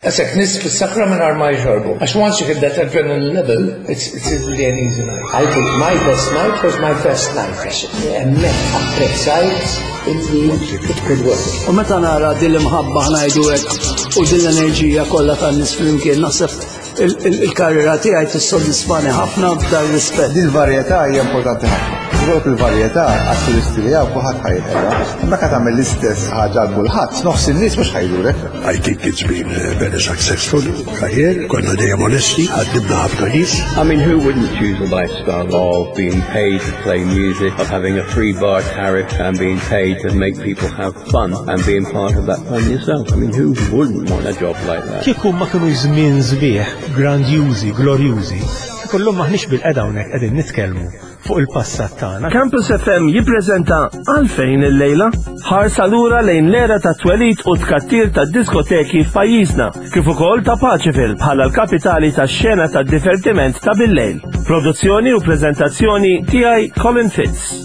Għasek nis fil-sakra minn arma jġorbu. Għax once you hit that adrenaline level, it's really an easy night. I think my best night was my first night. Emmek apprezzajt it could work. U meta nara dil-imħabba ħnajdu hekk u dil-enerġija kollha tan-nies flimkien naħseb il-karriera tiegħi tissodisfani ħafna b'dar rispett. Dil-varjetà hija importanti ħafna. Għolok il-varjetà għat-turisti li għaw kuħat ħajħela. Mekka tagħmel l-istess ħaġa l-kulħadd, nofs in-nies mhux ħajdurek. I think it's been very successful career. Konna dejjem onesti, ħaddibna ħafna nies. I mean, who wouldn't choose a lifestyle of being paid to play music, of having a free bar tariff and being paid to make people have fun and being part of that fun yourself? I mean, who wouldn't want a job like that? Kieku ma kienu żmien sbieħ, grandjużi, glorjużi, kollhom maħniex bil-qeda hawnhekk qegħdin nitkellmu fuq il-passat tagħna. Campus FM jippreżenta Għalfejn il-lejla ħarsa lura lejn l-era ta' twelid u tkattir ta' diskoteki f'pajjiżna, kif ukoll ta' Paċifil bħala l-kapitali tax-xena tad-divertiment ta' bil-lejl. Produzzjoni u preżentazzjoni tiegħi Colin Fitz.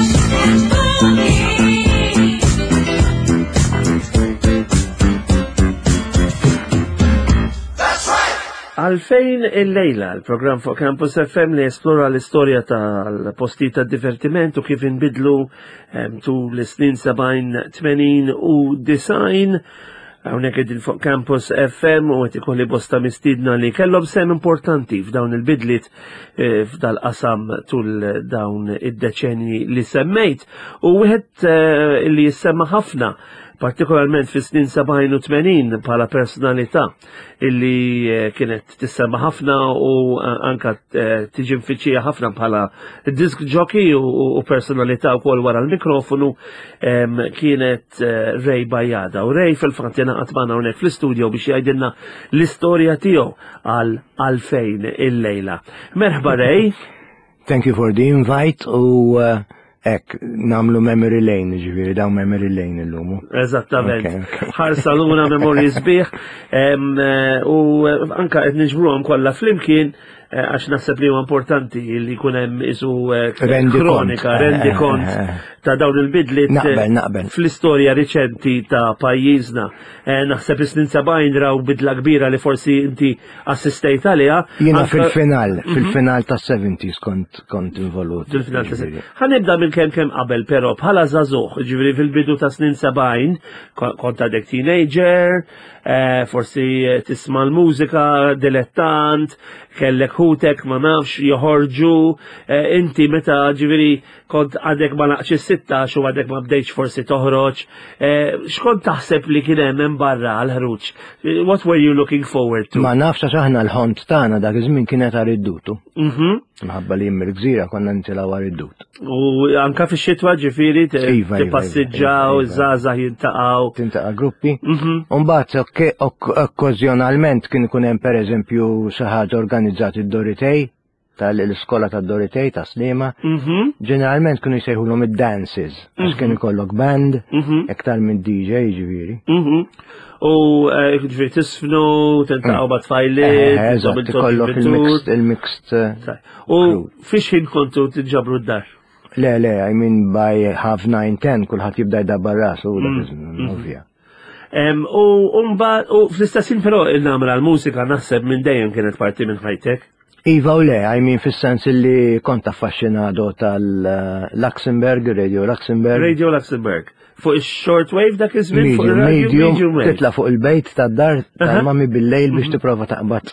Għalfejn il-lejla, l-programm fuq Campus FM li esplora l-istorja tal-posti ta' divertiment u kif inbidlu tu l-snin 70, 80 u 90. Hawnhekk qegħdin fuq Campus FM u qed ikolli bosta mistidna li kellhom sem importanti f'dawn il-bidliet f'dal-qasam tul dawn id-deċenji li semmejt u wieħed li jissemma ħafna partikolarment fi snin 70 u 80 bħala personalità illi kienet tissemma ħafna u anka tiġi mfittxija ħafna bħala disc jockey u personalità wkoll wara l-mikrofonu kienet Ray Bajada. U Ray fil-fatt jenaqat magħna hawnhekk fl-istudio biex jgħidilna l-istorja tiegħu għalfejn il-lejla. Merħba Ray. Thank you for the invite u namlu memory lane, ġiviri, daw memory lane il-lumu. Eżattament. Ħarsa l-una memory sbieħ u anka qed niġbruhom kollha flimkien għax naħseb li huwa importanti li jkun hemm isu kronika, rendi kont ta' dawn il-bidliet fl-istorja riċenti ta' pajjiżna. Naħseb is-snin 70 raw bidla kbira li forsi inti assistejt għaliha. Jiena fil-final ta' 70s kont involut. Fil-final ta' 70s. Ħanibda minn kemm qabel però bħala żagħżugħ, ġifieri fil-bidu ta' snin 70 kont għadek teenager, forsi tisma' l-mużika, dilettant, kellek ħutek ma nafx joħorġu, inti meta ġifieri kont għadek ma naqx 16 u għadek ma bdejx forsi toħroġ, x'kont taħseb li kien hemm barra għal-ħruġ? What were you looking forward to? Ma nafx aħna l-ħont tagħna dak iż-żmien kienet għar-iddutu. Minħabba li jemmir gżira konna nitilgħu għar-iddut. U anka fix-xitwa ġifieri tippassiġġaw, iż-żgħażagħ jiltaqgħu. Tintaqa' gruppi. Mbagħad okkażjonalment kien ikun hemm pereżempju xi ħaġa organizzat id-Doritej tal-iskola tad-Doritej ta' Sliema. Ġeneralment kienu jsejħulhom id-dances għax kien ikollok band iktar minn DJ ġifieri. U ġifieri tisfnu, tintaqgħu ma' tfajliet, ikollok il-mixed. U fiex ħin kontu tiġġabru d-dar? Le, I mean by 9:30 kulħadd jibda jdabbar rasu ovvja. U fl-istessin però il-namra l-mużika naħseb minn dejjem kienet parti minn ħajtek? Iva u le, I mean fis-sens li kont affaxxinado tal-Luxembourg, Radio Luxembourg. Radio Luxembourg. Fuq il-shortwave dak iż-żmien fuq il-medium titla' fuq il-bejt tad-dar tal-mami bil-lejl biex tipprova taqbad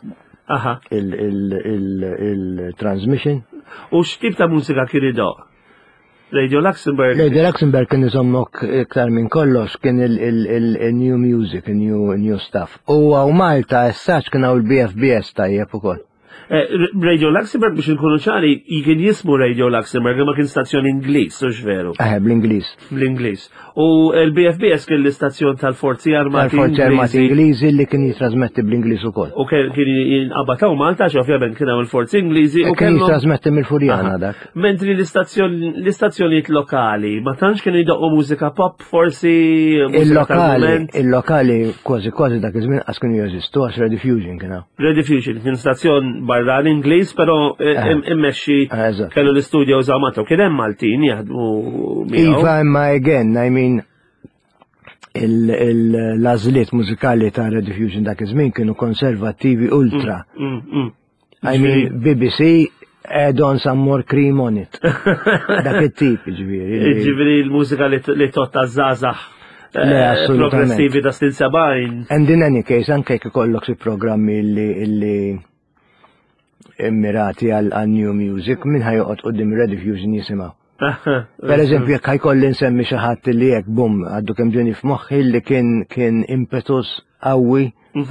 il-transmission. U x'tip ta' mużika kien idoq? Radio Luxembourg. Radio Luxembourg kien iżommok iktar minn kollox kien il-new music, il-new stuff. U għaw Malta essaċ kien għaw il-BFBS tajjeb ukoll. Radio Luxembourg biex nkunu ċari jkun jismu Radio Luxembourg ma kien stazzjon Ingliż, u x'veru? Bl-Ingliż. Bl-Ingliż. U l-BFBS kien l-istazzjon tal-Forzi Armati Ingliżi li kien jitrasmetti bl-Ingliż ukoll. U kien jinqabataw Malta xi ovvjament kien hemm il-Forzi Ingliżi u kien jitrasmetti mill-Furjana dak. Mentri l-istazzjonijiet lokali ma tantx kienu jdoqqu mużika pop forsi il-lokali kważi dak iż-żmien qas kienu jeżistu għax Rediffusion kien hawn. Rediffusion kien stazzjon barra l-Ingliż, però immexxi kellu l-istudio żamatu kien hemm Maltin jaħdmu miegħu. Iva, imma again, I mean, l-għażliet mużikali ta' Rediffusion dak iż-żmien kienu konservattivi ultra. I mean, BBC add-on some more cream on it. Dak it-tip, ġifieri. Ġifieri l-mużika li totta żgħażagħ progressivi ta' stil 70. And in any case, anke jekk ikollok xi programmi li immirati għal new music, min ħajoqgħod qudiem Rediffusion jisimgħu. Per eżempju, jekk ħajkolli nsemmi xi ħadd li hekk bum għaddu kemm ġieni f'moħħi li kien impetus qawwi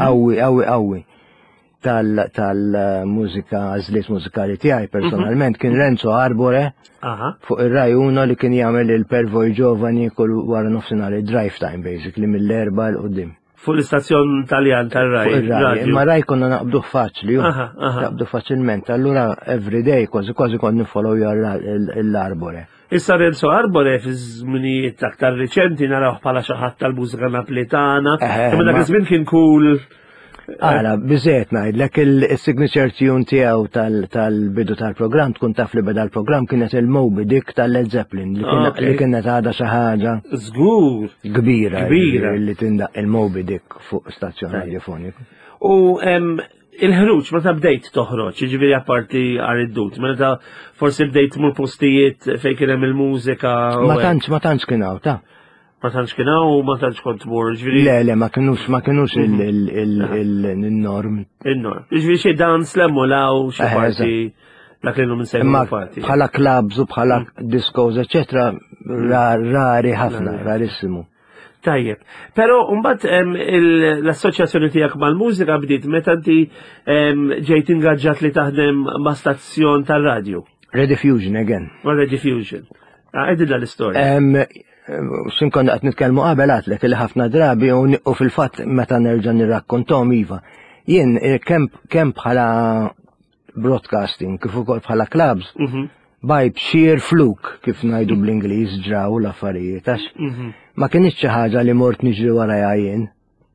tal-mużika għażliet mużikali tiegħi personalment kien Renzo Arbore fuq ir-Rai Uno li kien jagħmel il-Pervoj Ġovani kull wara nofsinhar drive time basically mill-erba' l qudiem. Fuq l-istazzjon Taljan tar-Rai. Imma Rai konna naqbduh faċli, naqbdu faċilment. Allura everyday kważi kon nifollow l-Arbore. Issa Renzo Arbore fi żminijiet aktar riċenti narawh bħala xi ħadd tal-mużika napoletana. Imma dak iż-żmien kien cool. Għala, biżejjed ngħidlek il-signature tune tiegħu tal-bidu tal-programm tkun taf li beda l-programm kienet il-Moby Dick tal-Led Zeppelin li kienet għadha xi ħaġa żgur kbira li tindaq il-Moby Dick fuq stazzjon radiofoniku. U il-ħruġ meta bdejt toħroġ, jiġifieri apparti għar-iddut, meta forsi bdejt mur postijiet fejn kien hemm il-mużika. Ma tantx kien hawn ta'. Ma tantx kien hawn u ma tantx kont mur, ġifieri. Le, ma kinux il-norm. Il-norm. Ġifieri xi dans l-emmolaw xi parti dak li minn sejmu parti. Bħala clubs u bħala discos, eċetera, rari ħafna, rarissimu. Tajjeb. Però mbagħad l-assoċjazzjoni tiegħek mal-mużika bdiet meta inti ġejt ingaġġat li taħdem ma' stazzjon tar-radju. Rediffusion again. Rediffusion. Għedilha l-istorja. Xinkon għat nitkelmu qabel għatlek li ħafna drabi u fil-fat meta nerġa' nirrakkontom iva. Jien kemm bħala broadcasting kif ukoll bħala clubs, by sheer fluke kif ngħidu bl-Ingliż ġraw l-affarijiet għax ma kienx xi ħaġa li mort niġri warajha jien.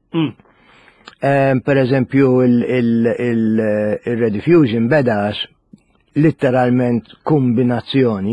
Per eżempju il-Rediffusion beda għax litteralment kombinazzjoni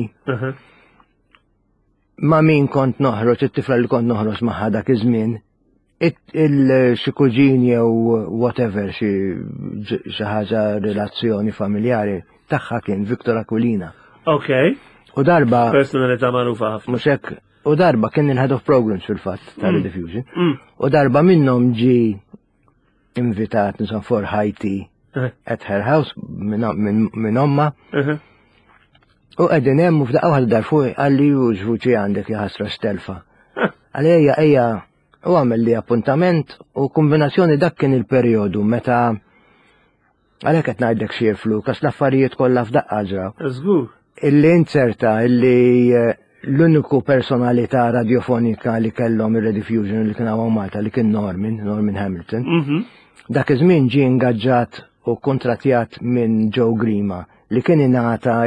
ma' min kont noħroġ, it-tifla li kont noħroġ magħha dak iż-żmien, xi kuġin jew whatever xi ħaġa relazzjoni familjari tagħha kien Victor Aquilina. Okay. U darba personalità magħrufa ħafna. Mhux hekk, u darba kien il-head of programs fil-fatt ta' Rediffusion. U darba minnhom ġi invitat nisan for high tea at her house minn omma. U għedin jemmu f'daqqa għal darfuq għalli uġvuċi għandek jħasra stelfa. Għalli ejja u għamil li appuntament u kombinazzjoni dak kien il-periodu meta għalek għet najdek xieflu kas l-affarijiet kollha f'daqqa ġraw. Żgur. Illi inserta illi l-uniku personalità radiofonika li kellhom ir-Rediffusion li kien għaw Malta li kien Norman Hamilton. Dak iż-żmien ġie ingaġġat u kontratjat minn Joe Grima li kien ingħata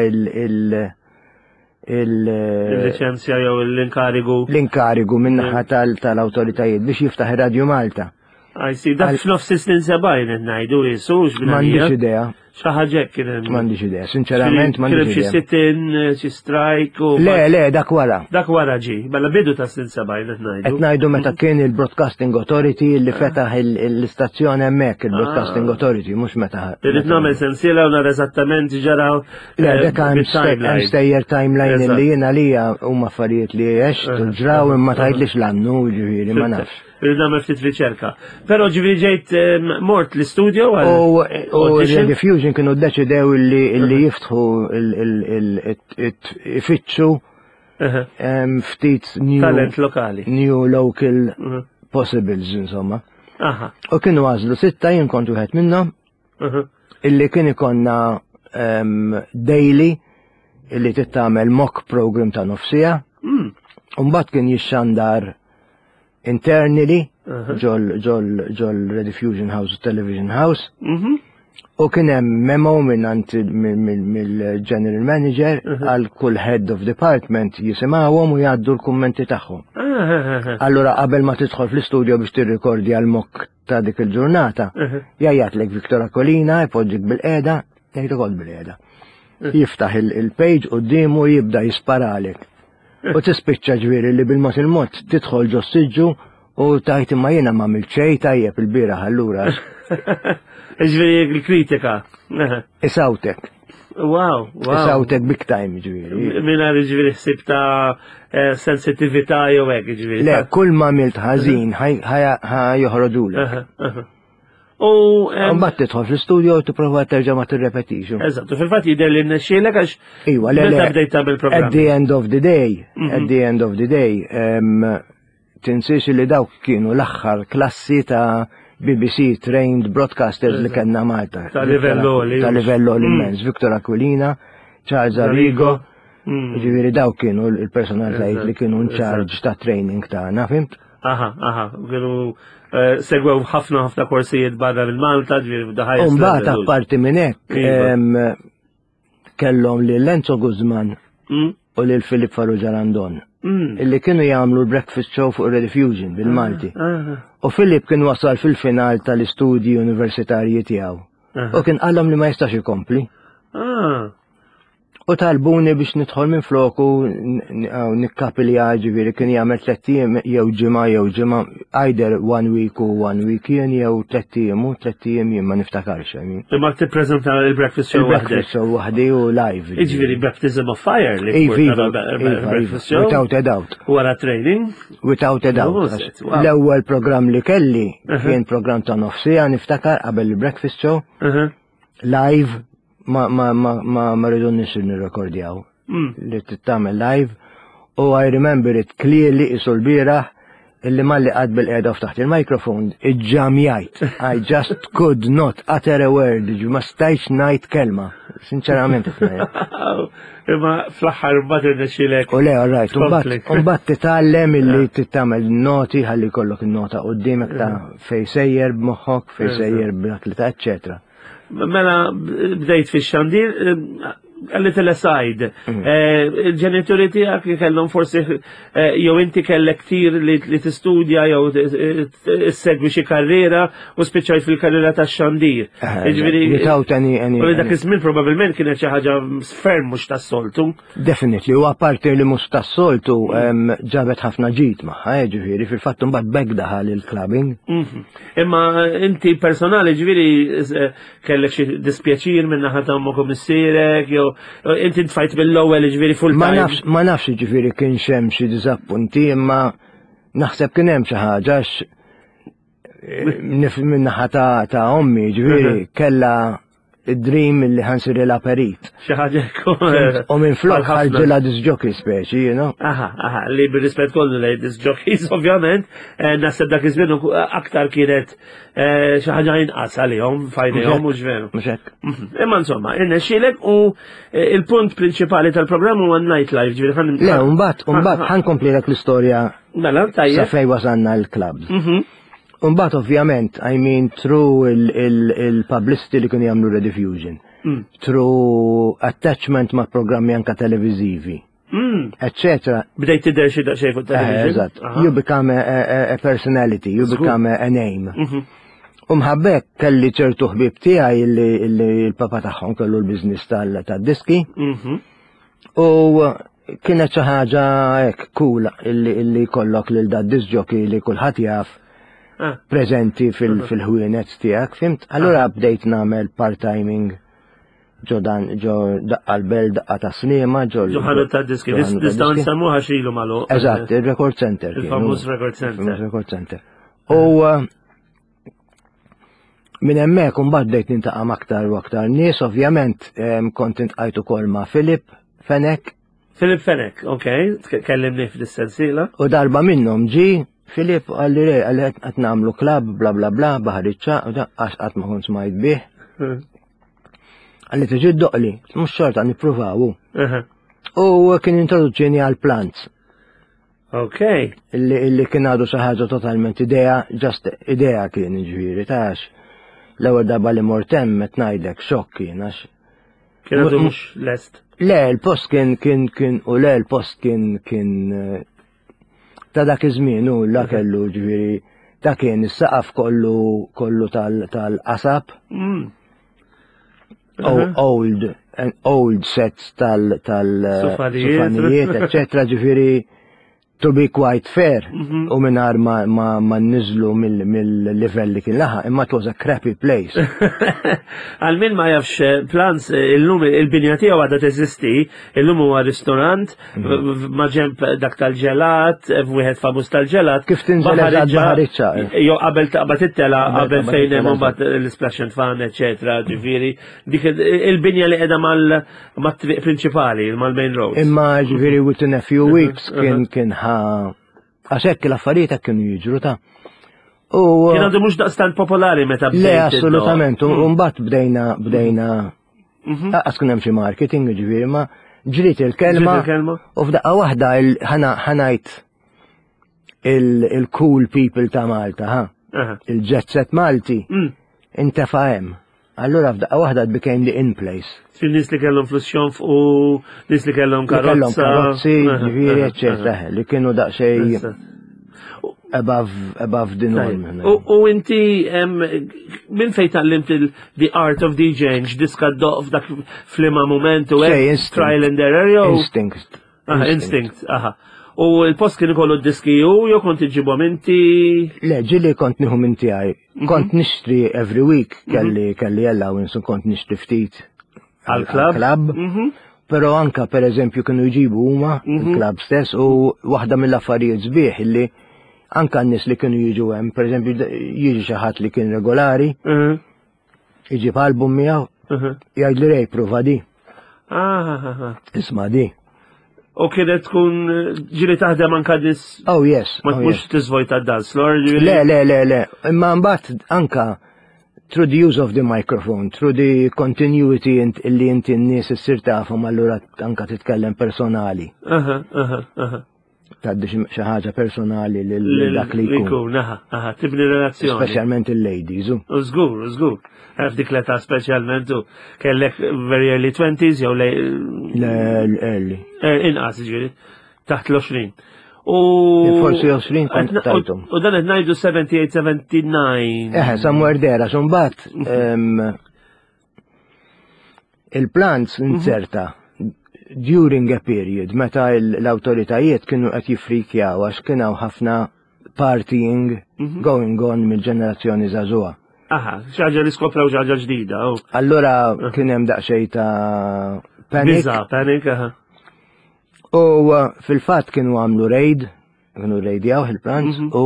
il-liċenzja jew l-inkarigu. L-inkarigu min-naħa tal-awtoritajiet biex jiftaħ Radio Malta. Dak f'nofs is-snin 70 ngħidu jisux m'għandix idea. Xi ħaġa kien hemm. M'għandix idea, sinċerament m'għandix idea. Kien xi sit-in, xi strike u. Le, dak wara. Dak wara ġi, mela bidu ta' snin 70 qed ngħidu. Qed ngħidu meta kien il-Broadcasting Authority li fetaħ l-istazzjon hemmhekk il-Broadcasting Authority mhux meta. Irid nagħmel sensiela u nara eżattament ġaraw. Le, dak hemm stejjer timeline li jiena għalija huma affarijiet li għext ġraw imma tgħidlix l-annu ġifieri ma nafx. Nagħmel ftit riċerka. Però ġifieri ġejt mort l-istudio u Rediffusion kienu ddeċidew illi jiftħu ifittxu ftit talent lokali. New local possibles insomma. U kienu għażlu 6 jien kont wieħed minnhom illi kien ikonna daily illi tittamel mock program ta' nofsija. U mbagħad kien jixxandar internally ġol Rediffusion House u Television House. U kien hemm memo mill-General Manager għal kull Head of Department jisimgħuhom u jgħaddu l-kummenti tagħhom. Allura qabel ma tidħol fl-istudio biex tirrikordi għal mock ta' dik il-ġurnata, jgħidlek Victor Aquilina, jpoġġik bil-qiegħda, jgħid ukoll bil-qiegħda. Jiftaħ il-page qudiemu jibda jisparalek. U tispiċċa ġifieri li bil-mod tidħol ġo siġġu U tajt imma jiena ma milċej tajjeb il-biraħ allura. Ġviri il-kritika. Isawtek. Wow. Isawtek big time ġviri. Minna ġviri ħsib ta' sensitivita jew hekk ġviri. Le, kull ma milt ħażin ħa joħroġulek. Mbagħad tidħol fl-istudio u tipprova terġa' ma tirrepetix. Eżatt, fil-fatt jidher li nnexxielek għax Iwa, meta bdejt tagħmel programm. At the end of the day, tinsiex li dawk kienu l-aħħar klassi ta' BBC trained broadcasters li kellna Malta. Ta' livello immens. Victor Aquilina, Charles Arrigo, ġifieri dawk kienu il-personalitajiet li kienu in charge ta' training tagħna, fimt? Kienu segwew ħafna korsijiet barra mill-Malta, ġifieri daħaj. Mbagħad apparti minn hekk kellhom lil Lenzo Guzman u lil Filip Farrugia Randon. Illi kienu jagħmlu l-breakfast show fuq Rediffusion bil-Malti. U Filip kien wasal fil-final tal-istudji universitarji tiegħu. U kien qallhom li ma jistax ikompli. U talbuni biex nidħol minn floku nikkapilja ġifieri kien jagħmel 3 ijiem jew ġimgħa either 1 week u 1 weekend jew 3 ijiem u 3 ijiem jien ma niftakarx. Imma tippreżenta l-breakfast show waħdek. Il-breakfast show waħdi u live. Jiġifieri baptism of fire li breakfast show. Without a doubt. Wara training. Without a doubt. L-ewwel programm li kelli kien programm ta' nofsija niftakar qabel il-breakfast show. Live. Ma rridu nisir nirrekordjaw. Li tittamel live. U I remember it clearly isu l-biraħ illi malli qad bil-qeda ftaħt il-mikrofon iġġamjajt. I just could not utter a word. Ma stajx ngħid kelma. Sinċerament. Imma fl-aħħar mbagħad irnexxielek. U le, all right. Mbagħad titgħallem illi tittamel noti ħalli jkollok in-nota quddiemek ta' fejn sejjer b'moħħok, fejn sejjer b'aklita, eċċetera. Mela bdejt fi xandir, għalli tal-aside, il-ġenituri tijak kellhom forsi jew inti kellek ktir li tistudja jew segwi xi karriera u spiċċajt fil-karriera tax-xandir. U dak iż-żmien probabbilment kienet xi ħaġa ferm mhux tas-soltu. Definitely, u apparti li mhux tas-soltu ġabet ħafna ġid magħha, ġifieri fil-fatt imbagħad bekk daħal il-clubbing. Imma inti personali ġifieri kellek xi dispjaċir minn naħa ta' ommu komissierek jew inti tfajt bil-ewwel ġifieri full time. Ma nafx ġifieri kien hemm xi diżappunti, imma naħseb kien hemm xi ħaġa minn naħa ta' ommi ġifieri kellha id-dream li ħansir il-aperit. Xi ħaġa u minn flok ħarġilha disjockey speċi, you know? Li bir-rispett kollu lejn disjockeys ovvjament, naħseb dak iż-żmien aktar kienet xi ħaġa inqas għalihom f'għajnejhom mhux veru. Mhux hekk. Imma insomma, irnexxielek u il-punt prinċipali tal-programm huwa n-nightlife, ġifieri Le, mbagħad ħankomplilek l-istorja sa fejn wasanna l-clubs. Umbat ovvjament, I mean, through il-publicity li kien jagħmlu Rediffusion, through attachment ma' programmi anka televizivi, etc. Bdejt tidher xi daqsxejn fuq television. Eżatt. You become a personality, you become a name. Mħabbek kelli ċertu ħbib tiegħi illi l-papa tagħhom kellu l-business tad-diski. U kienet xi ħaġa hekk cool illi jkollok lil da disc jockey li kulħadd jaf prezenti fil-ħwienet tiegħek, fimt? Allura bdejt nagħmel part-timing ġo daqqa l-bel, daqqa ta' snema, ġo ta' diski. Nistgħu nsemmuha xilu malu. Eżatt, il-Record Center. Il-famuż Record Center. U minn hemmhekk imbagħad bdejt nintaqam aktar u aktar nies, ovvjament kont intqajt ukoll ma' Filip Fenek. Filip Fenek, okej, kellimni fl-istensiela. U darba minnhom ġi Filip għalli għat namlu klab, bla bla bla, baħriċċa, u da għax għat ma kun smajt bih. Għalli tiġi doqli, mux xorta nipruvawu. U kien introduċini għal plants. Ok. Illi kien għadu saħħaġa totalment idea, just idea kien ġviri, taħx. L-ewwel darba li mortem met ngħidlek xokk kien għax. Kien għadu mhux lest. Le, l-post kien ta' dak iż-żmien u la kellu ġifieri ta' kien is-saqaf kollu tal-qasab. Old sets tal-sufanijiet, eċċetera, ġifieri to be quite fair, u minnar ma nizlu mill-level li kien laħa, imma it was a crappy place. Għal-min ma jafx Plans, il-lum il-binja tiegħu għadha teżisti, il-lum huwa ristorant, ma ġemp dak tal-ġelat, wieħed famus tal-ġelat. Kif tinżel Baħariċċa. Jo qabel taqbad it-tela qabel fejn hemm mbagħad l-splash and fan, eċetera, ġifieri. Dik il-binja li qiegħda mat-triq prinċipali, mal-main road. Imma ġifieri within a few weeks kien għaxek l-affarijiet kienu jiġru ta' kien għandu mux daqstan popolari meta bdejt. Le, assolutament, un-bat bdejna għas kien hemm xi marketing ġifieri ma ġriet il-kelma u f'daqqa waħda ħanajt il-cool people ta' Malta, il-jet set Malti, intefa' hemm. Allura f'daqqa waħda it became the in place. Nis li kellhom flus xonf u nis li kellhom karozzi, ġifieri, eċċetera, li kienu daqsxejn above the norm. U inti minn fejn tallimt the art of DJing, diska doq f'dak flima moment u trial and error? Instinct. Instinct, aha. U il-post kien ikollu diski jew kont iġibhom inti? Le, ġili kont nieħu minn tiegħi. Kont nixtri every week kelli allowance u kont nixtri ftit għal-klab. Però anka pereżempju kienu jġibu huma il-klab stess u waħda mill-affarijiet sbieħ illi anka n-nies li kienu jiġu hemm, pereżempju jiġi xi ħadd li kien regolari, iġib album miegħu, jgħidli rej prova di. Isma' di. U kienet tkun ġili taħdem anka dis. Oh yes. Ma tmux tiżvojta d-dance floor. Le. Imma mbagħad anka through the use of the microphone, through the continuity illi inti n-nies issir tafhom allura anka titkellem personali. Tgħaddi xi ħaġa personali lil dak li jkun. Tibni relazzjoni. Speċjalment il-ladies. Żgur. F'dik l-età speċjalment u kellek very early 20s jew early. Inqas ġieli, taħt l-20. Forsi 20 kont tajtum. U dan qed ngħidu 78-79. Somewhere there, għax imbagħad il-plants inserta during a period meta l-awtoritajiet kienu qed jiffrikjaw għax kien hawn ħafna partying going on mill-ġenerazzjoni żagħżugħa. Xaġa li skopraw xaġa ġdida. Allura kien hemm daqsxejn ta' panic. U fil-fatt kienu għamlu kienu rejdjaw il-plants u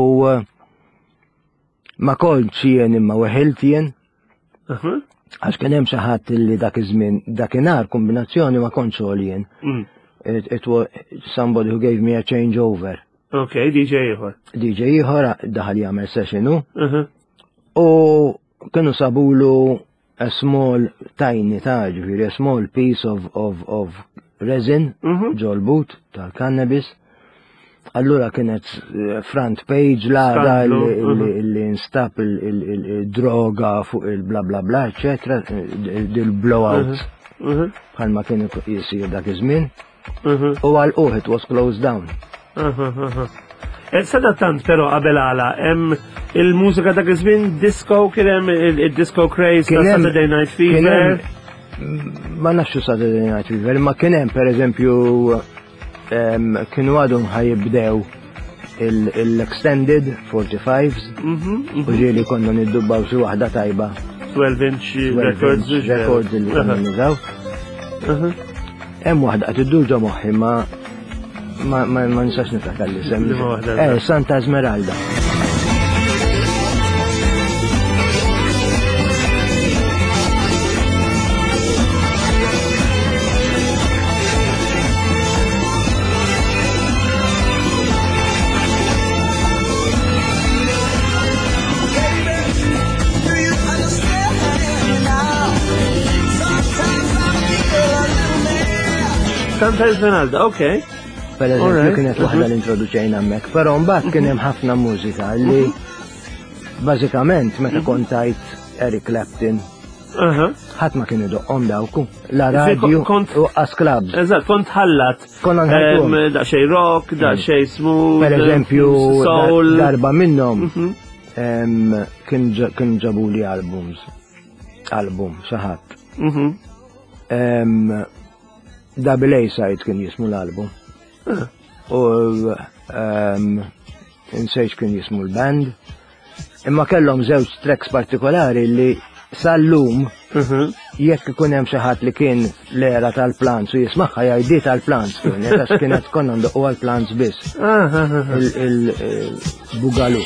ma kontx jien imma weħilt jien. Għax kien hemm xi ħadd li dak iż-żmien dakinhar kombinazzjoni ma kontx jien. It was somebody who gave me a changeover. Okay, DJ ieħor daħal jagħmel sessionu. U kienu sabulu a small tiny ġifieri a small piece of resin ġol boot tal-cannabis. Allura kienet front page la li instab il-droga fuq il-bla bla bla, eccetera, il-blowout. Bħalma kienu jisir dak iż-żmien. U għal it was closed down. Sada tant pero qabel għala, il-mużika dak iż-żmien disco kien hemm il-disco craze ta' Saturday Night Fever. Ma nafx Saturday Night Fever, ma kien hemm pereżempju kienu għadhom ħajibdew il-extended 45s u ġieli konna niddubbaw xi waħda tajba. 12-inch records li konna niżaw. Hemm waħda qed idduġa moħħi ma nistax niftakar l-isem. Santa Esmeralda. Santa Esmeralda, okay. Per eżempju kienet waħda l-introduċejna hemmhekk, però mbagħad kien hemm ħafna mużika li bażikament meta kont tajt Eric Clapton ħadd ma kien idoqhom dawku. La radio u qas clubs. Eżatt, kont ħallat. Konna nħallhom. Daqsxejn rock, daqsxejn smooth. Per eżempju soul. Darba minnhom kien ġabuli album xi ħadd. Double A side kien jismu l-album. U insejx kien jismu l-band. Imma kellhom żewġ tracks partikolari li sal-lum jekk ikun hemm xi ħadd li kien l-era tal-plants u jismagħha jgħiddi tal-plants kienet għax kienet konna ndoqqu għall-plants biss. Il-Bugaloo.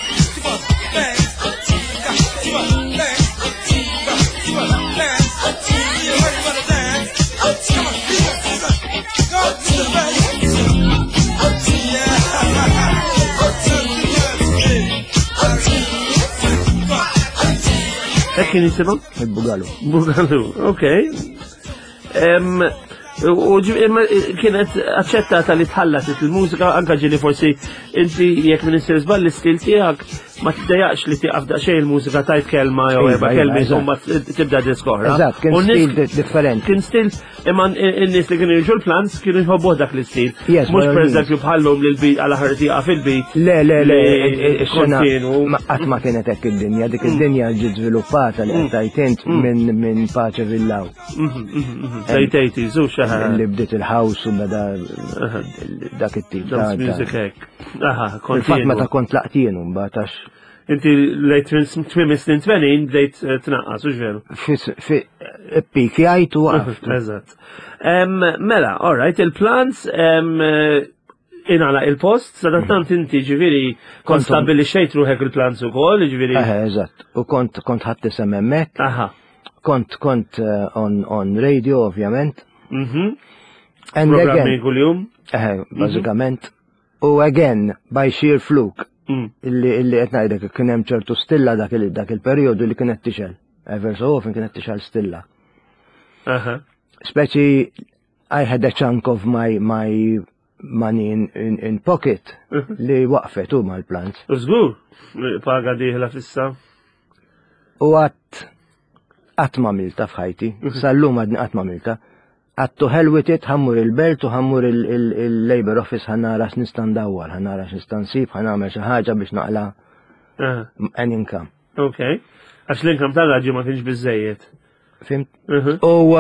Kien jisimhom? Il-Bugaloo. Bugaloo, okej. U kienet aċċettata li tħallas il-mużika anka ġili forsi inti jekk minn isir żball l-istil tiegħek ma tiddejaqx li tieqaf daqsxejn il-mużika tajt kelma jew erba' kelmi insomma tibda disk oħra. Eżatt, kien stil differenti. Kien stil imma n-nies li kienu jiġu l-plants kienu jħobbu dak l-istil. Mhux pereżempju bħallhom li l-beat għal aħħar tieqaf il-beat. Le, qatt ma kienet hekk id-dinja, dik id-dinja ġiet żviluppata li qed tajtent minn Paċe Villaw. Tejtejti, żux li bdiet il-house u beda dak it-tip. Dance music hekk. Il-fatt meta kont laqtien mbagħad għax inti lejt twim is-snin 80 bdejt tnaqqas, u veru? Fi piki għajt u għaft. Eżatt. Mela, all right, il-plans inala il-post, sadattant inti ġiviri kont stabili xejt ruħek il-plans u kol, ġiviri. Eżatt, u kont ħadd isem hemmhekk. Kont on radio, ovvjament. Programmi kuljum. Bażikament. U again, by sheer fluke. Illi qed ngħidlek kien hemm ċertu stilla dak il-perjodu li kienet tixel. Ever so often kienet tixel stilla. Speċi I had a chunk of my money in pocket li waqfet u mal-plants. U żgur, paga diħla fissa. U qatt ma milta f'ħajti, sal-lum għadni qatt ma milta. Għattu ħelwitit ħammur il-belt u ħammur il-Labor Office ħannara x'nistan dawwar, ħannara x'nistan sib, ħannamel xi ħaġa biex naqla an income. Ok. Għax l-income tal-raġi ma kienx biżejjed. Fimt? U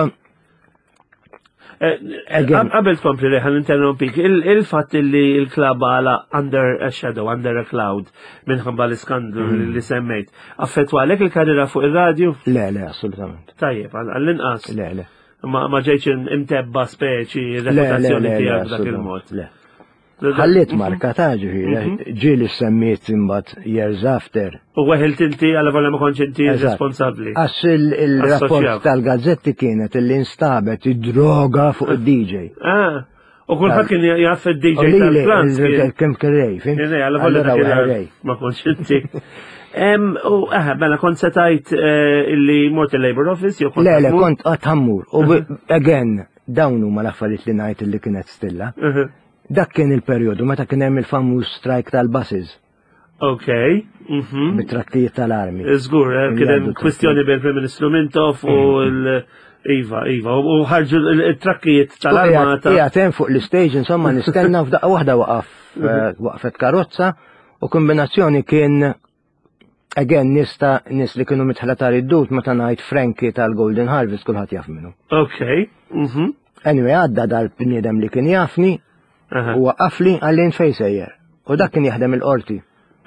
qabel tkompli reħan interrompik, il-fatt li il-klab għala under a shadow, under a cloud, minħabba l-iskandlu li semmejt, affettwa għalek il-karriera fuq il-radju? Le, assolutament. Tajjeb, għall-inqas? Le. Ma ġejċ imtebba speċi reputazzjoni tiegħek dak il-mod. Ħallit marka ta' ġieli semmiet imbagħad years after. U weħilt inti għal volja ma kontx inti responsabbli. Għax il-rapport tal-gazzetti kienet illi instabet id-droga fuq id-DJ. U kulħadd kien jaf id-DJ tal-plans. Kemm kirrej, fim? Għal volja ma kontx inti. Bella, kont setajt illi mort il-Labor Office, jo kont. Le, kont għatħammur. U again, dawnu ma l-affarijiet li ngħid illi kienet stilla. Dak kien il-perjodu meta kien hemm il-famuż strike tal-buses. Ok. Bit-trakkijiet tal-armi. Żgur, kien hemm kwistjoni bejn Prim Ministru Mintoff u Iva, u ħarġu il-trakkijiet tal-armata. Hemm fuq l-istage insomma nistenna f'daqqa waħda waqfet karozza u kombinazzjoni kien again nis li kienu mitħla tar id-dut meta ngħid Frankie tal-Golden Harvest kulħadd jaf minnu. Ok. Anyway, għadda dal-bniedem li kien jafni u waqqafli għallin fej sejjer. U dak kien jaħdem il-qorti.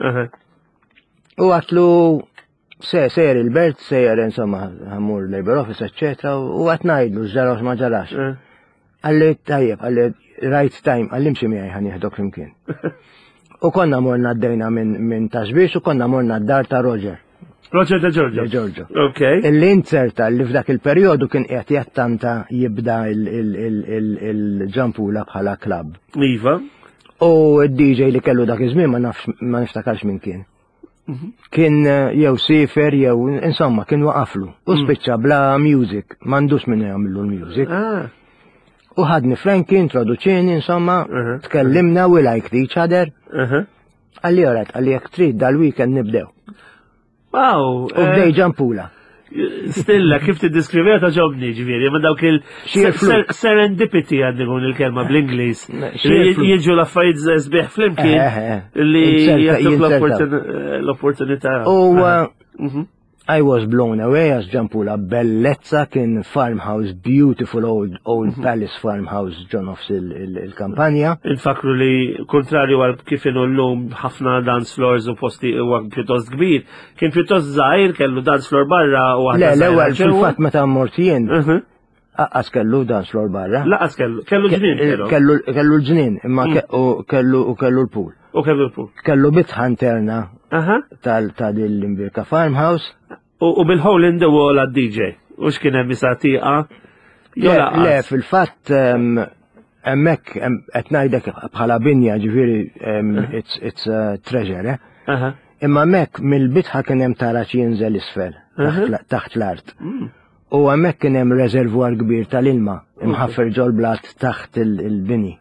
U għatlu sejjer il-belt, sejjer insomma ħammur Labor Office, etc. U għat najdlu ġarax ma ġarax. Għalli tajjeb, għalli right time, għalli mxie miħaj ħan jieħdok flimkien. U konna morna d-dejna minn taġbiex u konna morna d-dar ta' Roger. Roger de Giorgio. De Giorgio. Ok. Il-inserta li f'dak il-periodu kien qed jattanta jibda il-ġampula bħala klab. Iva. U d-DJ li kellu dak iż-żmien ma niftakarx min kien. Kien jew sifer jew insomma kien waqaflu. U spiċċa bla music, m'għandux min jagħmlu l-music. U ħadni Frankie, introduċini, insomma, tkellimna we liked each other. Għalli għorat, għalli jek trid dal-weekend nibdew. Wow! U bdej ġampula. Stilla, kif t-diskrivija ta' ġobni ġiviri, ma dawk il-serendipity għadnigun il-kelma bl-Inglis. Jieġu l-affarijiet zbieħ flimkien li jattuk l-opportunità. U I was blown away għax ġampula bellezza kien farmhouse, beautiful old palace farmhouse ġo nofs il-kampanja. Il-fakru li kontrarju għal kif l-lum ħafna dance floors u posti u pjuttost kbir, kien pjuttost zaħir, kellu dance floor barra u Le, l-ewwel fil-fatt meta mmortijien. Aqqas kellu dance floor barra. Laqas kellu ġnien. Kellu l-ġnien, imma kellu l-pool. U kellu l-pool. Kellu bitħa interna ta' dil-Imbirka farmhouse. U bil-hole in the wall għad-DJ. U x'kien hemm misatiqa? Le, fil-fatt hemmhekk qed ngħidlek bħala binja ġifieri it's a treasure, Imma hemmhekk mill-bitħa kien hemm taraċ jinżel isfel taħt l-art. U hemmhekk kien hemm reservoir kbir tal-ilma imħaffer ġol-blat taħt il-bini.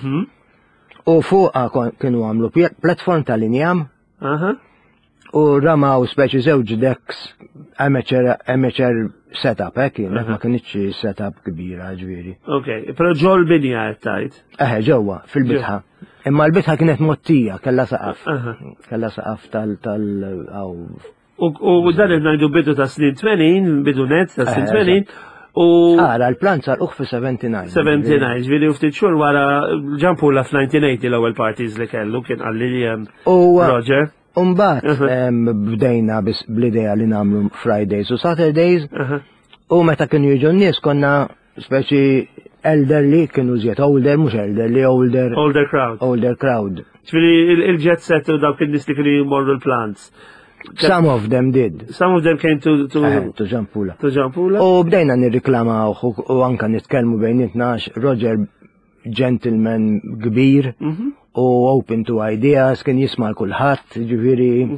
U fuqha kienu għamlu platform tal-injam. U ramaw speċi żewġ decks amateur setup, ma kienx setup kbira ġifieri. Ok, però ġol binja tajt. Ġewwa fil-bitħa. Imma l-bitħa kienet mottija, kellha saqaf. Kellha saqaf tal-aw. U dan ngħidu bidu ta' snin 80, bidu net ta' snin 80. Ara, l-plan sar fi 79. 79, ġviri uftit xur wara ġampula f'1980 l-ewwel parties li kellu kien għalli Roger. Umbat bdejna bl-ideja li namlu Fridays u Saturdays u meta kienu jiġu n-nies konna speċi elderly, kienu zjed older, mux elderly, older crowd. ċviri il-jet set u dawk il-nis li kienu jimorru l-plants. Some of them did. Some of them came to Ġampula. To Ġampula. U bdejna nirriklamaw u anka nitkelmu bejnitna Roger gentleman kbir u open to ideas, kien jisma' l-kulħadd, ġifieri.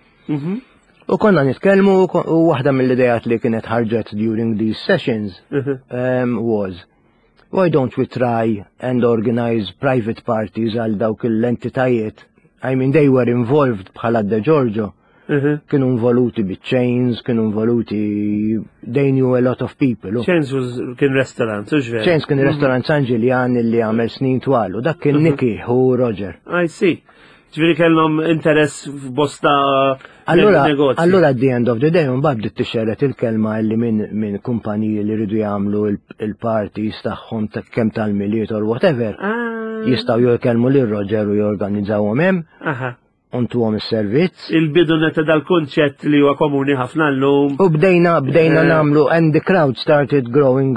U konna nitkellmu u waħda mill-idejat li kienet ħarġet during these sessions was why don't we try and organize private parties għal dawk l-entitajiet. I mean they were involved bħala De Giorgio. Kienu involuti bit-Chains, kienu involuti, they knew a lot of people. Chains kien restaurant, uġver. Chains kien restaurant San Ġiljan li għamel snin twal, u dak kien Nicky u Roger. I see. Ġviri kellhom interess f'bosta negozji. Allura at the end of the day, mbagħad bdiet tixxerret il-kelma li minn kumpaniji li ridu jagħmlu il-parties tagħhom kemm tal-miliet or whatever. Jistgħu jkellmu lil Roger u jorganizzawhom hemm. Untu għom il-servizz. Il-bidunetta dal-konċett li huwa komuni ħafna l-lum. U bdejna namlu, and the crowd started growing.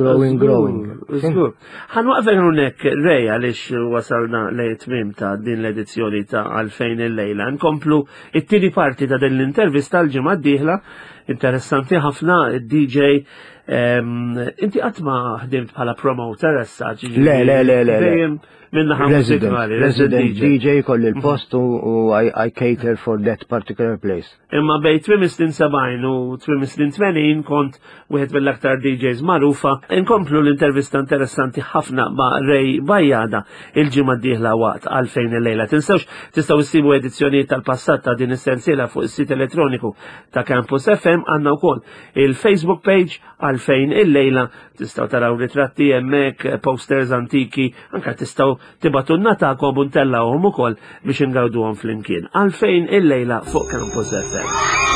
Ħan waqfek unnek, Rej, għalix wasalna lejtmim ta' din l-edizzjoni ta' Għalfejn il-lejla. Nkomplu it-tini parti ta' din l-intervista l-ġimgħa d-dieħla, interessanti ħafna, il-DJ. Inti għatma ħdimt bħala promoter essa? Le. Resident DJ kolli l-post u I cater for that particular place. Imma bej Twimistin 70 u Twimistin 80 kont wieħed mill-aktar DJs marufa. Inkomplu l-intervista interessanti ħafna ma' Rej Bajjada il-ġimgħa d-dieħla waqt Għalfejn il-lejla. Tinsewx tistgħu issibu edizzjonijiet tal-passat ta' din is-sensiela fuq is-sit elettroniku ta' Campus FM, għandna wkoll il-Facebook page Għalfejn il-lejla, tistgħu taraw ritratti hemmhekk, posters antiki, anke tistgħu tibatun natakom untellawhom ukoll biex ingawduhom flimkien. Għalfejn il-lejla fuq Campus FM.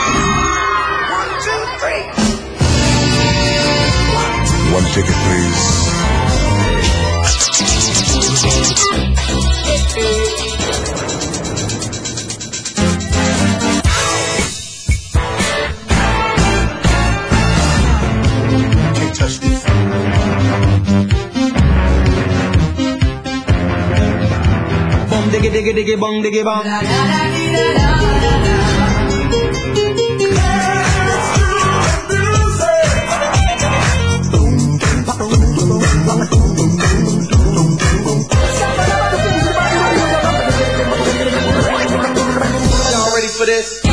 1, 2, 3. One ticket, please. Can't touch this. Diggy diggy diggy bong diggy bong. Y'all ready for this?